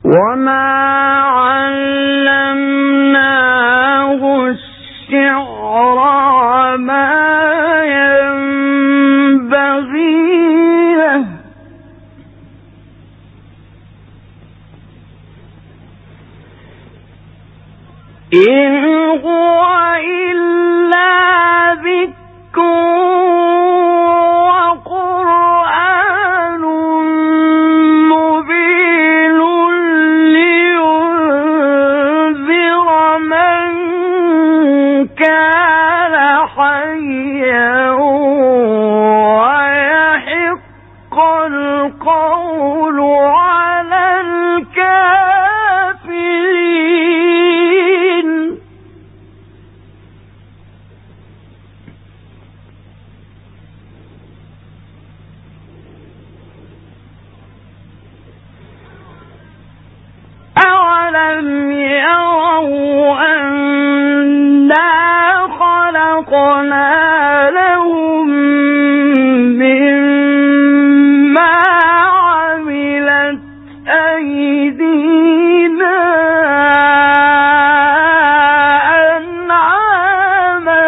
وما علمناه الشعر وما ينبغي له إن هو إلا ذكر وقرآن مبين لينذر من كان حيا ويحق القول على الكافرين. أولم يروا أنا خلقنا لهم مما عملت أيدينا أنعاما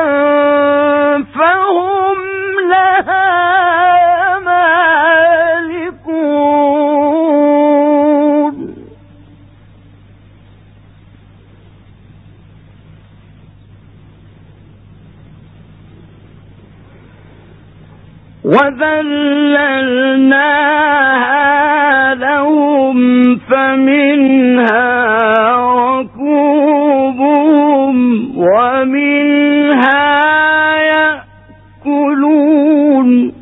فهم لها مالكون. وذللناها لهم فمنها ركوبهم ومنها يأكلون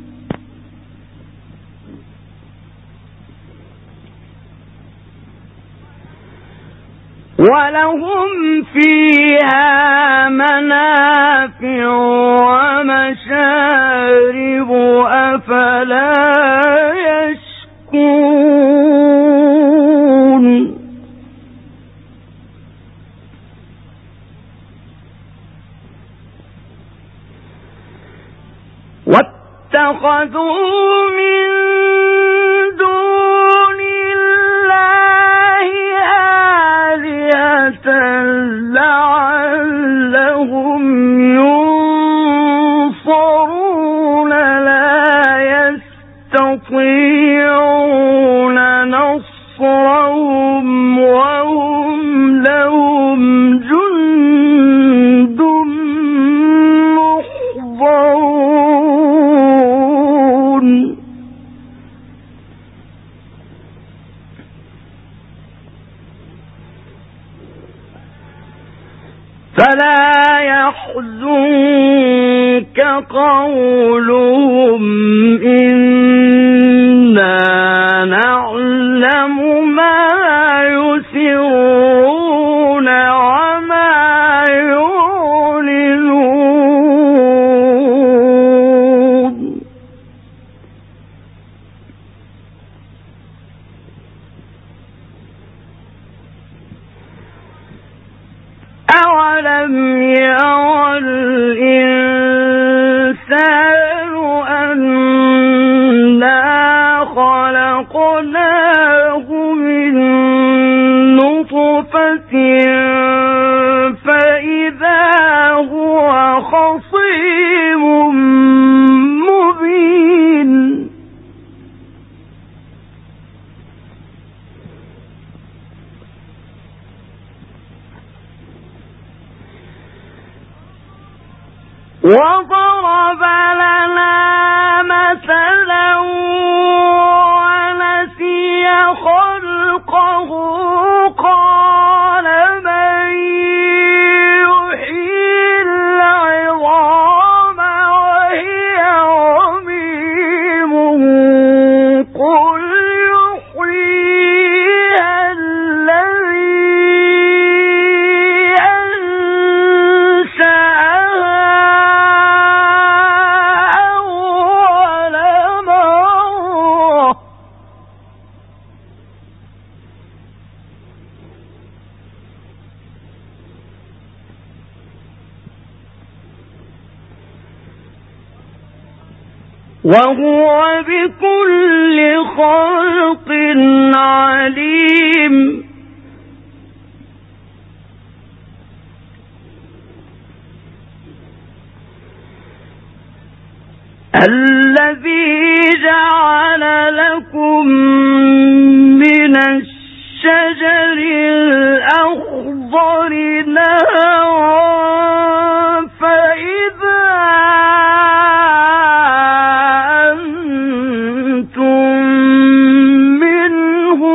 ولهم فيها منافع ومشارب أفلا يشكرون. واتخذوا من دون الله آلهة لعلهم ينصرون لا يستطيعون نصرهم وهم لهم جند محضرون. فلا يحزنك قولهم إنا نعلم ما يسرون وما يعلنون. أولم يرى الإنسان أنا خلقناه من نطفة فإذا هو خصيم مبين. وضرب لنا مثلا ونسي خلقه قال من يحيي العظام وهي رميم قل يحييها الذي وهو بكل خلق عليم. نارا فإذا أنتم منه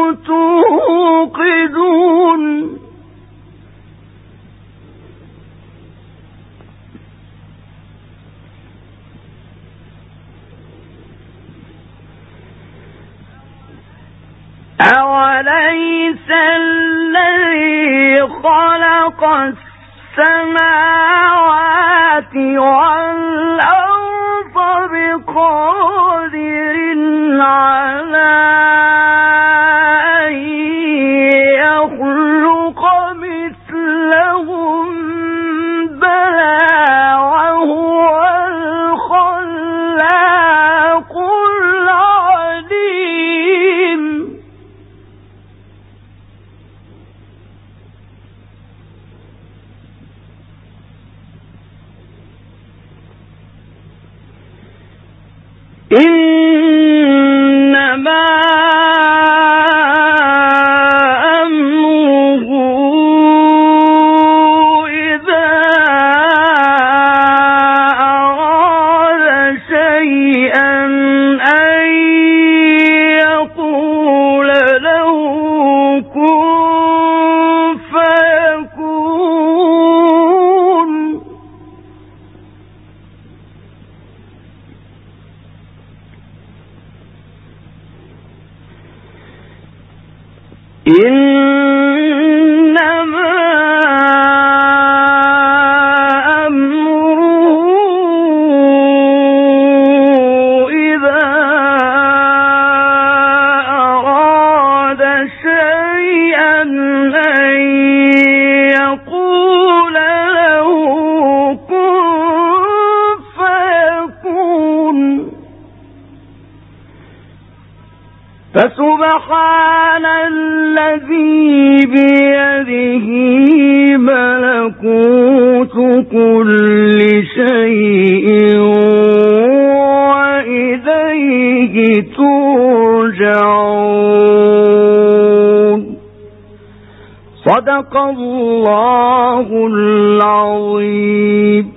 توقدون أوليس الذي خلق السماوات والأرض بقادر على أن يخلق مثلهم بلى وهو الخلاق العليم إنما أمره إذا أراد شيئا أن يقول له كن فيكون إنما أمره إذا أراد شيئا أن يقول له كن فيكون فسبحان الذي بيده ملكوت كل شيء وإليه ترجعون صدق الله العظيم.